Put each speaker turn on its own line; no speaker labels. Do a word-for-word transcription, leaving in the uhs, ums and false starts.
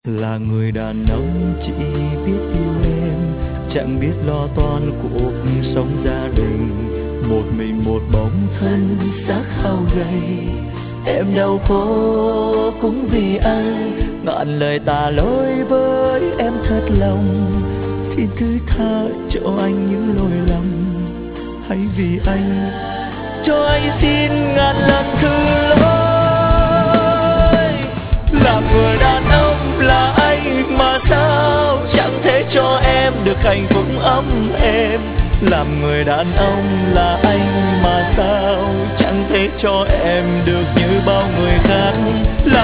Là người đàn ông chỉ biết yêu em, chẳng biết lo toan cuộc sống gia đình. Một mình một bóng thân xác hao gầy, em đau khổ cũng vì anh. Ngàn lời tà lỗi với em thật lòng, xin thứ tha cho anh những lỗi lầm. Hãy vì anh cho anh xin ngàn lần thứ lỗi. Làm người đàn ông là anh mà sao chẳng thể cho em được hạnh phúc ấm êm. Làm người đàn ông là anh mà sao chẳng thể cho em được như bao người khác. Là